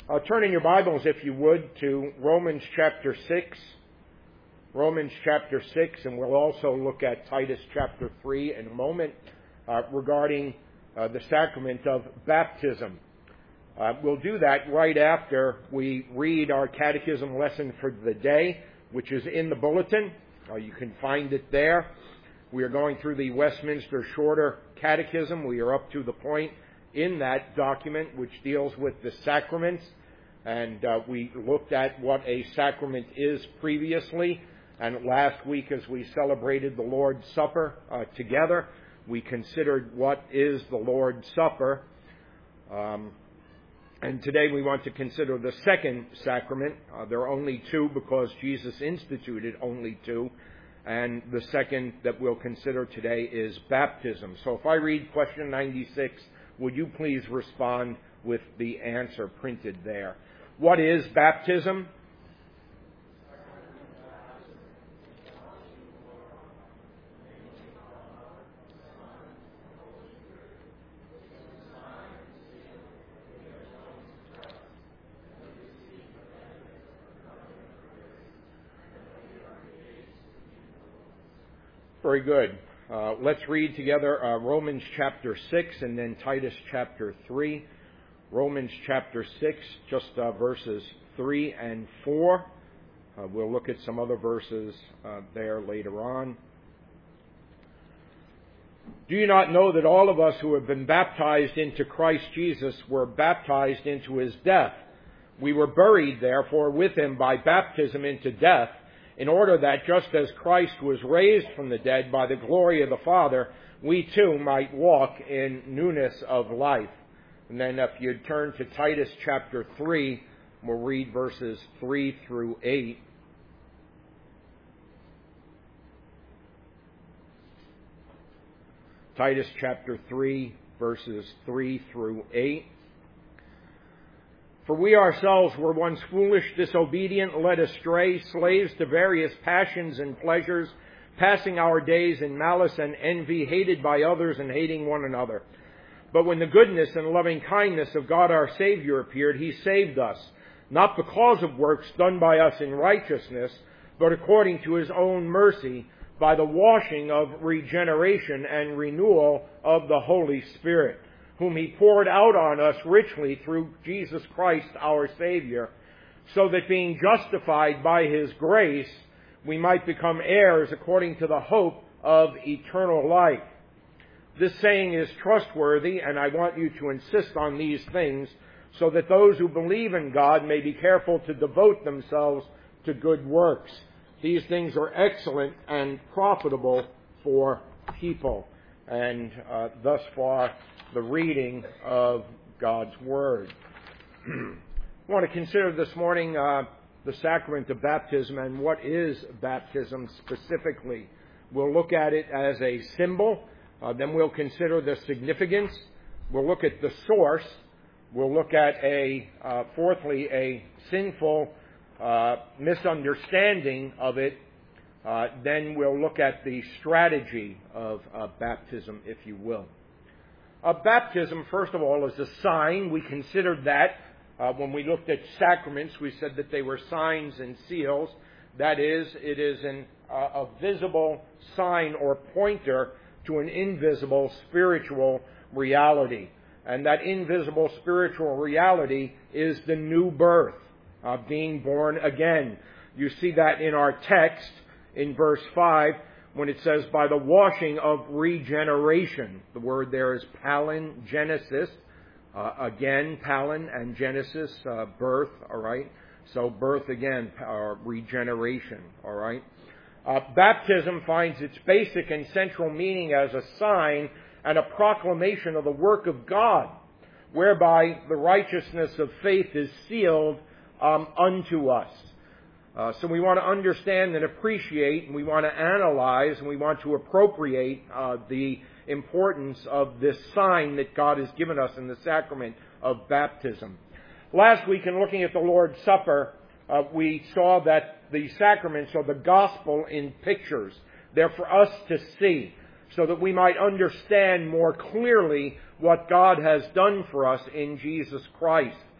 Turn in your Bibles, if you would, to Romans chapter 6. Romans chapter 6, and we'll also look at Titus chapter 3 in a moment regarding the sacrament of baptism. We'll do that right after we read our catechism lesson for the day, which is in the bulletin. You can find it there. We are going through the Westminster Shorter Catechism. We are up to the point in that document which deals with the sacraments, and we looked at what a sacrament is previously, and last week as we celebrated the Lord's Supper together, we considered what is the Lord's Supper, and today we want to consider the second sacrament. There are only two because Jesus instituted only two, and the second that we'll consider today is baptism. So if I read question 96, would you please respond with the answer printed there? What is baptism? Very good. Let's read together Romans chapter 6 and then Titus chapter 3. Romans chapter 6, just verses 3 and 4. We'll look at some other verses there later on. Do you not know that all of us who have been baptized into Christ Jesus were baptized into his death? We were buried, therefore, with him by baptism into death, in order that just as Christ was raised from the dead by the glory of the Father, we too might walk in newness of life. And then if you'd turn to Titus chapter 3, we'll read verses 3 through 8. Titus chapter 3, verses 3 through 8. For we ourselves were once foolish, disobedient, led astray, slaves to various passions and pleasures, passing our days in malice and envy, hated by others and hating one another. But when the goodness and loving kindness of God our Savior appeared, he saved us, not because of works done by us in righteousness, but according to his own mercy, by the washing of regeneration and renewal of the Holy Spirit, whom he poured out on us richly through Jesus Christ our Savior, so that being justified by his grace, we might become heirs according to the hope of eternal life. This saying is trustworthy, and I want you to insist on these things, so that those who believe in God may be careful to devote themselves to good works. These things are excellent and profitable for people. And thus far, the reading of God's Word. I want to consider this morning the sacrament of baptism and what is baptism specifically. We'll look at it as a symbol. Then we'll consider the significance. We'll look at the source. We'll look at fourthly, a sinful misunderstanding of it. Then we'll look at the strategy of baptism, if you will. Baptism, first of all, is a sign. We considered that when we looked at sacraments. We said that they were signs and seals. That is, it is a visible sign or pointer to an invisible spiritual reality. And that invisible spiritual reality is the new birth, being born again. You see that in our text in verse 5 when it says, by the washing of regeneration. The word there is palingenesis. Again, palin and genesis, birth, all right? So birth again, regeneration, all right? Baptism finds its basic and central meaning as a sign and a proclamation of the work of God, whereby the righteousness of faith is sealed unto us. So we want to understand and appreciate, and we want to analyze, and we want to appropriate the importance of this sign that God has given us in the sacrament of baptism. Last week, in looking at the Lord's Supper, we saw that the sacraments are the gospel in pictures. They're for us to see, so that we might understand more clearly what God has done for us in Jesus Christ.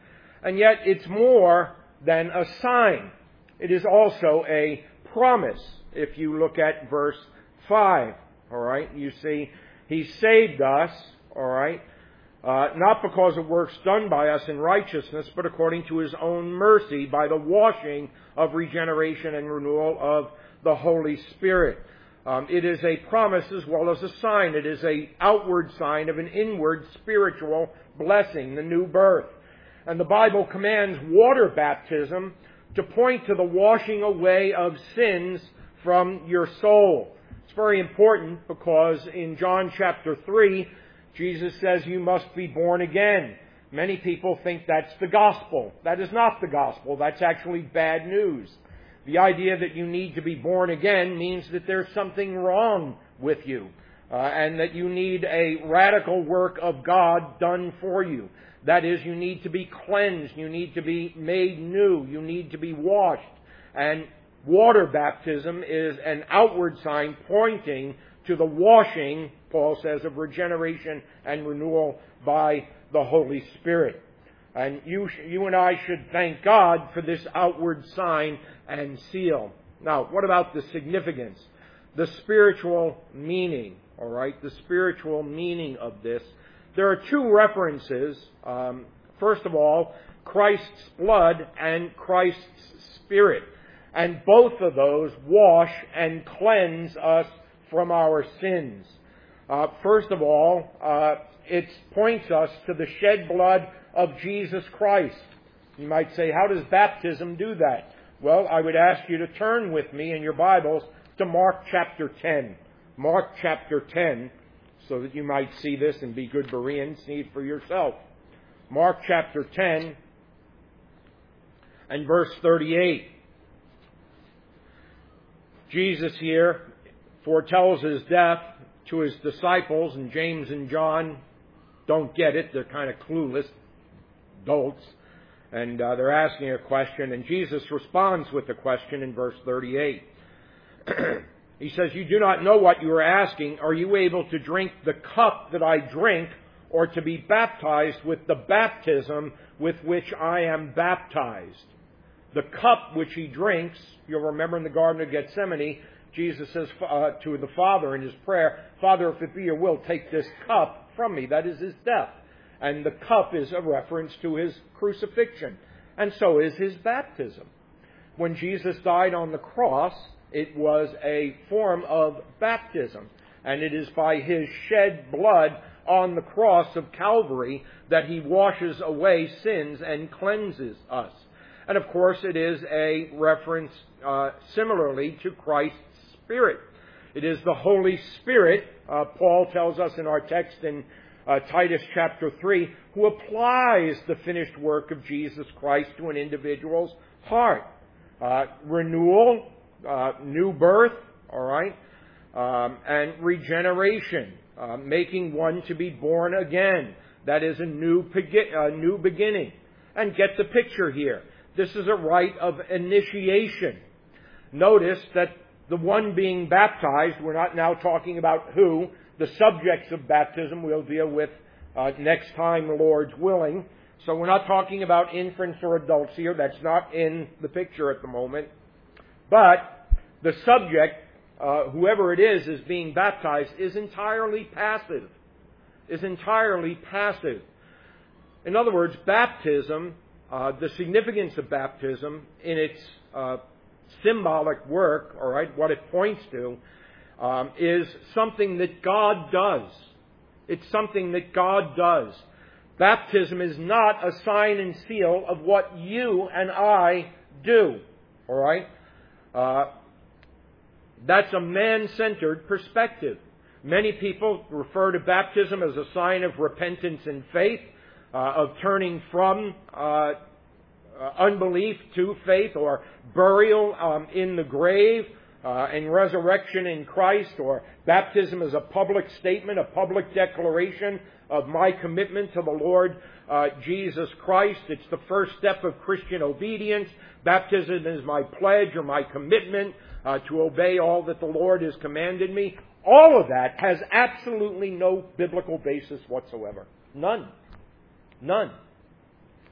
And yet it's more than a sign. It is also a promise. If you look at verse 5, all right, you see, He saved us, all right, not because of works done by us in righteousness, but according to His own mercy by the washing of regeneration and renewal of the Holy Spirit. It is a promise as well as a sign. It is an outward sign of an inward spiritual blessing, the new birth. And the Bible commands water baptism to point to the washing away of sins from your soul. It's very important because in John chapter 3, Jesus says you must be born again. Many people think that's the gospel. That is not the gospel. That's actually bad news. The idea that you need to be born again means that there's something wrong with you, and that you need a radical work of God done for you. That is, you need to be cleansed. You need to be made new. You need to be washed. And water baptism is an outward sign pointing to the washing, Paul says, of regeneration and renewal by the Holy Spirit. And you and I should thank God for this outward sign and seal. Now, what about the significance? The spiritual meaning, all right? The spiritual meaning of this. There are two references. First of all, Christ's blood and Christ's Spirit. And both of those wash and cleanse us from our sins. First of all, it points us to the shed blood of Jesus Christ. You might say, how does baptism do that? Well, I would ask you to turn with me in your Bibles to Mark chapter 10. Mark chapter 10, so that you might see this and be good Bereans, see it for yourself. Mark chapter 10 and verse 38. Jesus here foretells His death to His disciples, and James and John don't get it. They're kind of clueless dolts. And they're asking a question, and Jesus responds with the question in verse 38. He says, "You do not know what you are asking. Are you able to drink the cup that I drink, or to be baptized with the baptism with which I am baptized?" The cup which He drinks, you'll remember in the Garden of Gethsemane, Jesus says to the Father in His prayer, "Father, if it be your will, take this cup from me." That is His death. And the cup is a reference to His crucifixion. And so is His baptism. When Jesus died on the cross, it was a form of baptism. And it is by His shed blood on the cross of Calvary that He washes away sins and cleanses us. And of course, it is a reference similarly to Christ's Spirit. It is the Holy Spirit, Paul tells us in our text in Titus chapter 3, who applies the finished work of Jesus Christ to an individual's heart. Renewal, new birth, all right, and regeneration, making one to be born again. That is a new beginning. And get the picture here. This is a rite of initiation. Notice that the one being baptized, we're not now talking about who. The subjects of baptism we'll deal with next time, the Lord's willing. So we're not talking about infants or adults here. That's not in the picture at the moment. But the subject, whoever it is being baptized, is entirely passive. In other words, baptism, the significance of baptism in its symbolic work, all right, what it points to, is something that God does. It's something that God does. Baptism is not a sign and seal of what you and I do. All right? That's a man-centered perspective. Many people refer to baptism as a sign of repentance and faith, of turning from unbelief to faith, or burial in the grave, and resurrection in Christ, or baptism as a public statement, a public declaration of my commitment to the Lord Jesus Christ. It's the first step of Christian obedience. Baptism is my pledge or my commitment to obey all that the Lord has commanded me. All of that has absolutely no biblical basis whatsoever. None.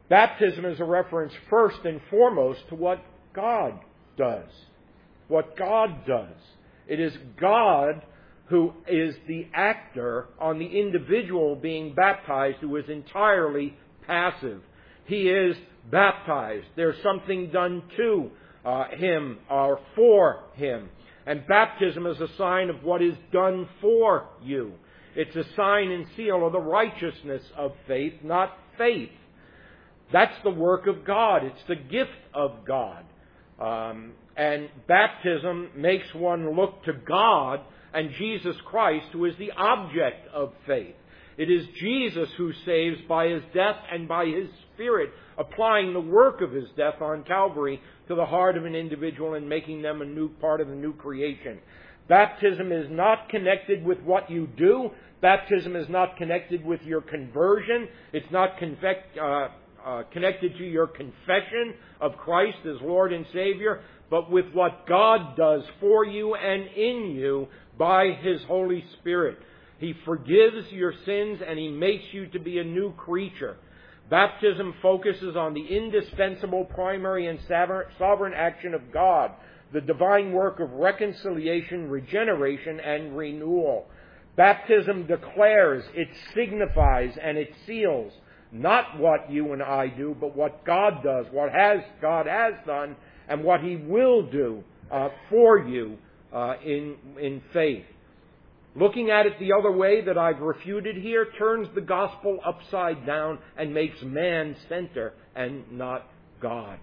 Baptism is a reference first and foremost to what God does. What God does. It is God who is the actor on the individual being baptized, who is entirely passive. He is baptized. There's something done to him or for him. And baptism is a sign of what is done for you. It's a sign and seal of the righteousness of faith, not faith. That's the work of God. It's the gift of God. And baptism makes one look to God and Jesus Christ, who is the object of faith. It is Jesus who saves by his death and by his Spirit, applying the work of his death on Calvary to the heart of an individual and making them a new part of the new creation. Baptism is not connected with what you do. Baptism is not connected with your conversion. It's not connected to your confession of Christ as Lord and Savior, but with what God does for you and in you by his Holy Spirit. He forgives your sins and he makes you to be a new creature. Baptism focuses on the indispensable, primary, and sovereign action of God, the divine work of reconciliation, regeneration, and renewal. Baptism declares, it signifies, and it seals not what you and I do, but what God does, what God has done, and what he will do for you in faith. Looking at it the other way that I've refuted here turns the gospel upside down and makes man center and not God.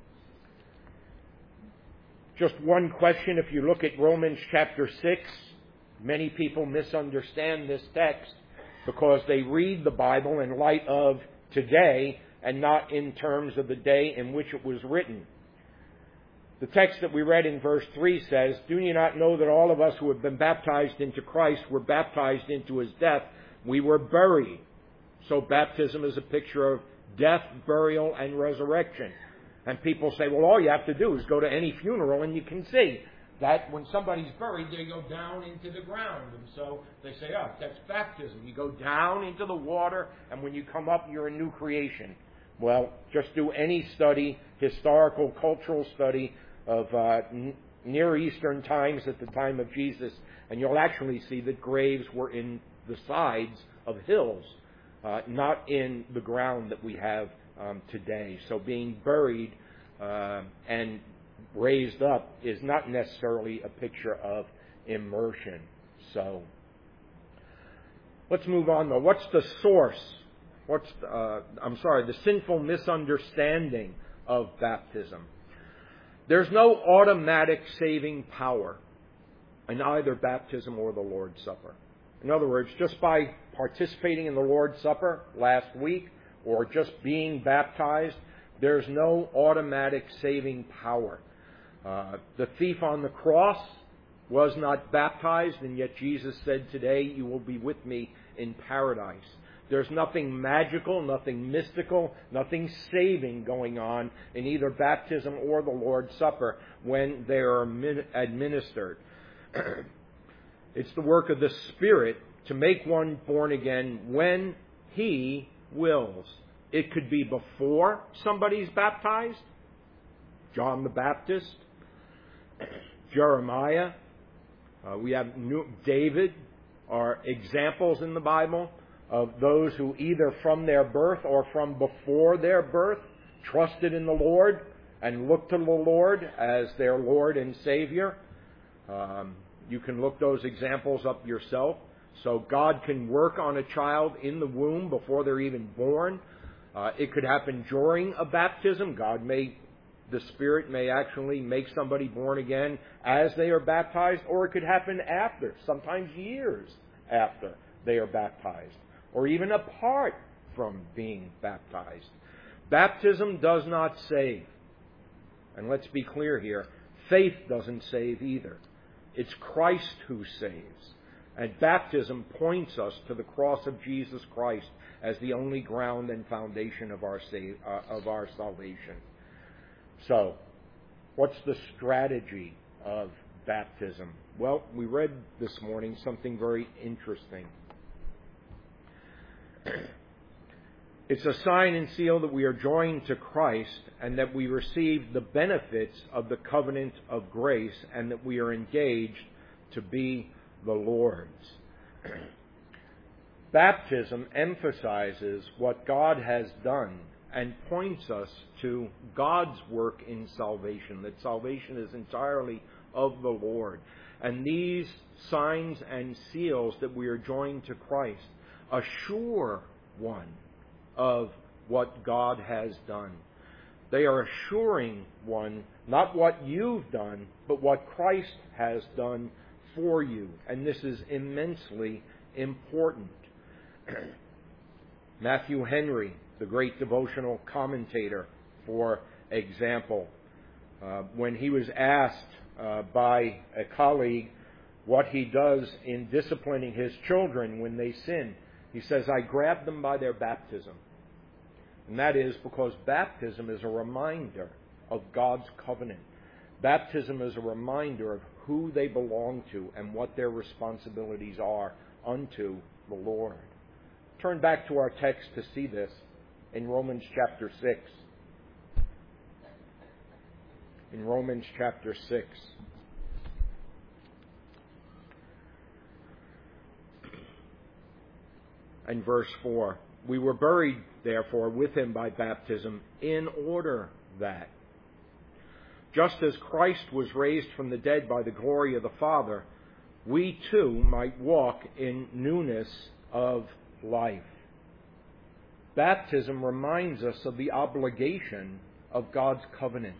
Just one question. If you look at Romans chapter 6, many people misunderstand this text because they read the Bible in light of today and not in terms of the day in which it was written. The text that we read in verse 3 says, "Do you not know that all of us who have been baptized into Christ were baptized into his death? We were buried." So baptism is a picture of death, burial, and resurrection. And people say, well, all you have to do is go to any funeral and you can see that when somebody's buried, they go down into the ground. And so they say, oh, that's baptism. You go down into the water, and when you come up, you're a new creation. Well, just do any study, historical, cultural study of Near Eastern times at the time of Jesus, and you'll actually see that graves were in the sides of hills, not in the ground that we have today. So being buried and raised up is not necessarily a picture of immersion. So let's move on though. What's the source? The sinful misunderstanding of baptism. There's no automatic saving power in either baptism or the Lord's Supper. In other words, just by participating in the Lord's Supper last week or just being baptized, there's no automatic saving power. The thief on the cross was not baptized, and yet Jesus said, "Today you will be with me in paradise." There's nothing magical, nothing mystical, nothing saving going on in either baptism or the Lord's Supper when they are administered. It's the work of the Spirit to make one born again when he wills. It could be before somebody's baptized. John the Baptist, Jeremiah, we have David are examples in the Bible of those who either from their birth or from before their birth trusted in the Lord and looked to the Lord as their Lord and Savior. You can look those examples up yourself. So God can work on a child in the womb before they're even born. It could happen during a baptism. The Spirit may actually make somebody born again as they are baptized, or it could happen after, sometimes years after they are baptized, or even apart from being baptized. Baptism does not save. And let's be clear here, faith doesn't save either. It's Christ who saves. And baptism points us to the cross of Jesus Christ as the only ground and foundation of our salvation. So, what's the strategy of baptism? Well, we read this morning something very interesting. It's a sign and seal that we are joined to Christ and that we receive the benefits of the covenant of grace and that we are engaged to be the Lord's. Baptism emphasizes what God has done and points us to God's work in salvation, that salvation is entirely of the Lord. And these signs and seals that we are joined to Christ assure one of what God has done. They are assuring one not what you've done, but what Christ has done for you. And this is immensely important. Matthew Henry, the great devotional commentator, for example, when he was asked by a colleague what he does in disciplining his children when they sin, he says, I grab them by their baptism. And that is because baptism is a reminder of God's covenant. Baptism is a reminder of who they belong to and what their responsibilities are unto the Lord. Turn back to our text to see this in Romans chapter 6. In Romans chapter 6. And verse 4. We were buried, therefore, with him by baptism, in order that, just as Christ was raised from the dead by the glory of the Father, we too might walk in newness of life. Baptism reminds us of the obligation of God's covenant.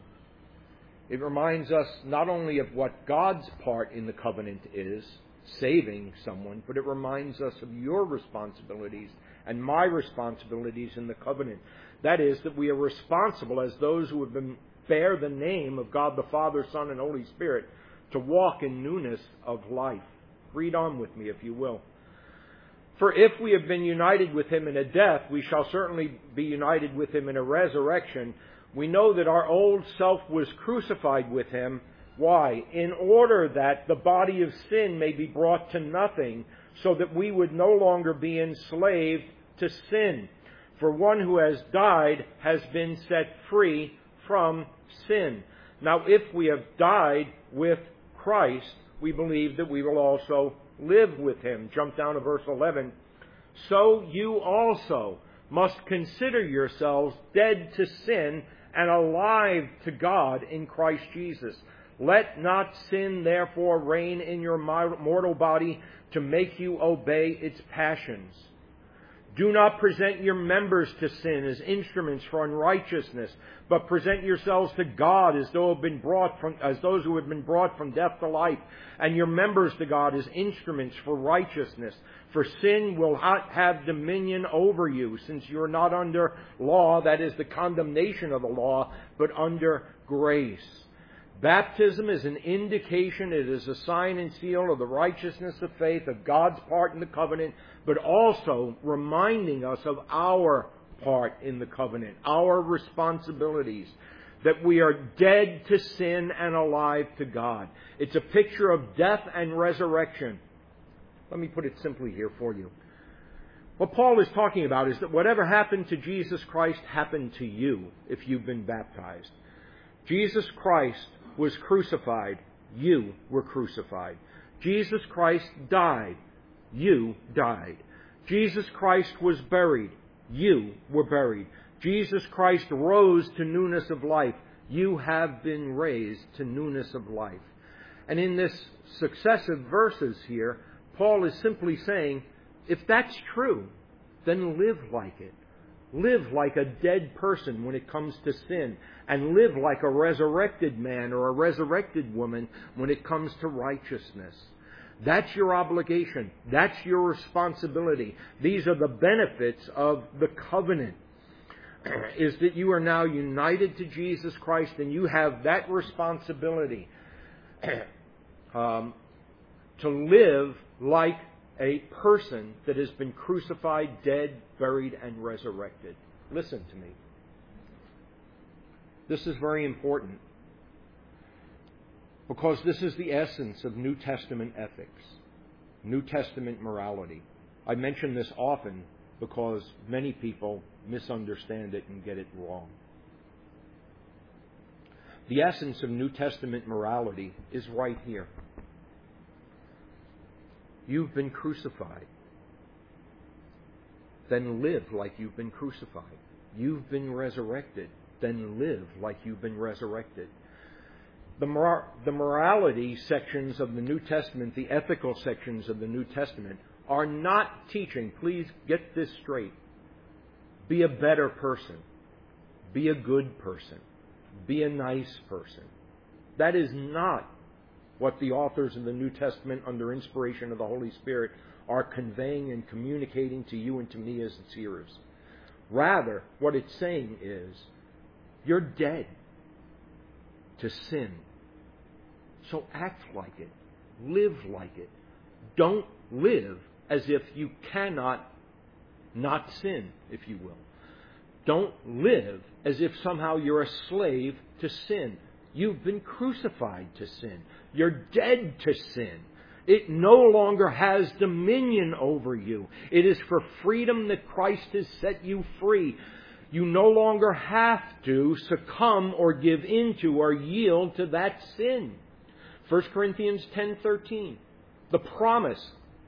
It reminds us not only of what God's part in the covenant is, saving someone, but it reminds us of your responsibilities and my responsibilities in the covenant. That is, that we are responsible as those who have bear the name of God the Father, Son, and Holy Spirit to walk in newness of life. Read on with me, if you will. For if we have been united with him in a death, we shall certainly be united with him in a resurrection. We know that our old self was crucified with him. Why? In order that the body of sin may be brought to nothing, so that we would no longer be enslaved to sin. For one who has died has been set free from sin. Now, if we have died with Christ, we believe that we will also live with him. Jump down to verse 11. So you also must consider yourselves dead to sin and alive to God in Christ Jesus. Let not sin therefore reign in your mortal body to make you obey its passions. Do not present your members to sin as instruments for unrighteousness, but present yourselves to God as those who have been brought from death to life, and your members to God as instruments for righteousness. For sin will not have dominion over you, since you are not under law, that is the condemnation of the law, but under grace. Baptism is an indication, it is a sign and seal of the righteousness of faith, of God's part in the covenant, but also reminding us of our part in the covenant, our responsibilities, that we are dead to sin and alive to God. It's a picture of death and resurrection. Let me put it simply here for you. What Paul is talking about is that whatever happened to Jesus Christ happened to you if you've been baptized. Jesus Christ was crucified. You were crucified. Jesus Christ died. You died. Jesus Christ was buried. You were buried. Jesus Christ rose to newness of life. You have been raised to newness of life. And in this successive verses here, Paul is simply saying, if that's true, then live like it. Live like a dead person when it comes to sin, and live like a resurrected man or a resurrected woman when it comes to righteousness. That's your obligation. That's your responsibility. These are the benefits of the covenant, is that you are now united to Jesus Christ, and you have that responsibility to live like a person that has been crucified, dead, buried, and resurrected. Listen to me. This is very important, because this is the essence of New Testament ethics, New Testament morality. I mention this often because many people misunderstand it and get it wrong. The essence of New Testament morality is right here. You've been crucified. Then live like you've been crucified. You've been resurrected. Then live like you've been resurrected. The morality sections of the New Testament, the ethical sections of the New Testament, are not teaching, please get this straight, be a better person, be a good person, be a nice person. That is not what the authors of the New Testament, under inspiration of the Holy Spirit, are conveying and communicating to you and to me as its hearers. Rather, what it's saying is, you're dead to sin. So act like it. Live like it. Don't live as if you cannot not sin, if you will. Don't live as if somehow you're a slave to sin. You've been crucified to sin. You're dead to sin. It no longer has dominion over you. It is for freedom that Christ has set you free. You no longer have to succumb or give into or yield to that sin. 1 Corinthians 10:13. The promise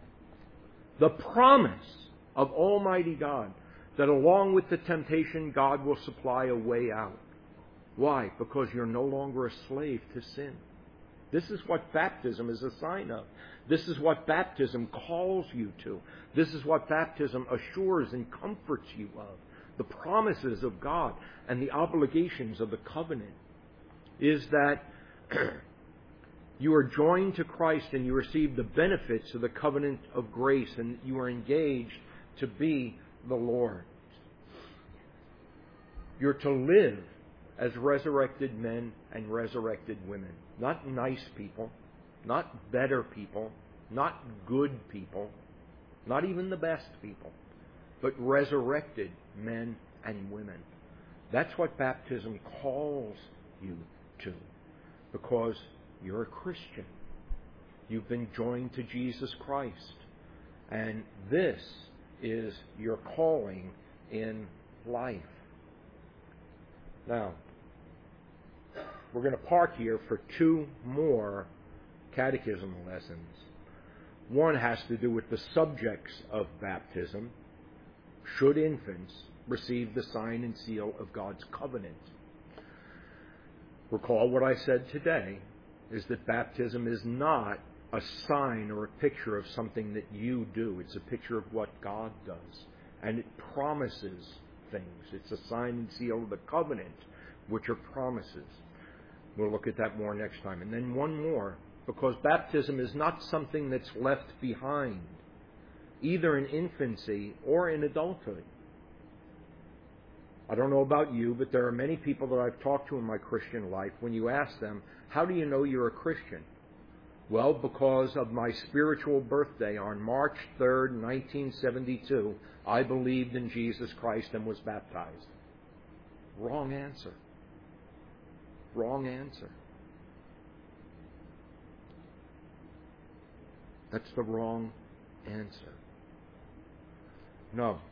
of Almighty God that along with the temptation, God will supply a way out. Why? Because you're no longer a slave to sin. This is what baptism is a sign of. This is what baptism calls you to. This is what baptism assures and comforts you of. The promises of God and the obligations of the covenant is that you are joined to Christ and you receive the benefits of the covenant of grace, and you are engaged to be the Lord's. You're to live as resurrected men and resurrected women. Not nice people, not better people, not good people, not even the best people, but resurrected men and women. That's what baptism calls you to, because you're a Christian. You've been joined to Jesus Christ. And this is your calling in life. Now, we're going to park here for 2 more catechism lessons. One has to do with the subjects of baptism. Should infants receive the sign and seal of God's covenant? Recall what I said today, is that baptism is not a sign or a picture of something that you do. It's a picture of what God does. And it promises things. It's a sign and seal of the covenant, which are promises. We'll look at that more next time. And then one more, because baptism is not something that's left behind, either in infancy or in adulthood. I don't know about you, but there are many people that I've talked to in my Christian life, when you ask them, how do you know you're a Christian? Well, because of my spiritual birthday on March 3rd, 1972, I believed in Jesus Christ and was baptized. Wrong answer. Wrong answer. That's the wrong answer. No.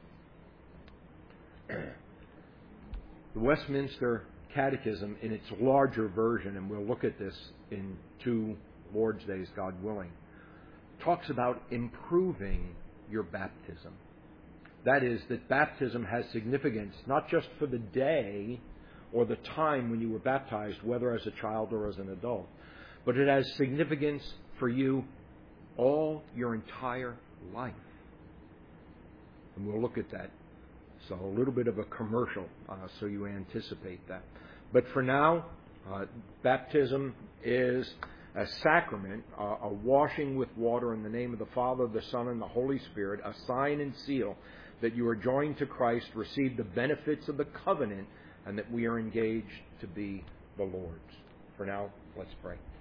The Westminster Catechism, in its larger version, and we'll look at this in 2 Lord's Days, God willing, talks about improving your baptism. That is, that baptism has significance not just for the day or the time when you were baptized, whether as a child or as an adult, but it has significance for you all your entire life. And we'll look at that. So a little bit of a commercial, so you anticipate that. But for now, baptism is a sacrament, a washing with water in the name of the Father, the Son, and the Holy Spirit, a sign and seal that you are joined to Christ, receive the benefits of the covenant, and that we are engaged to be the Lord's. For now, let's pray.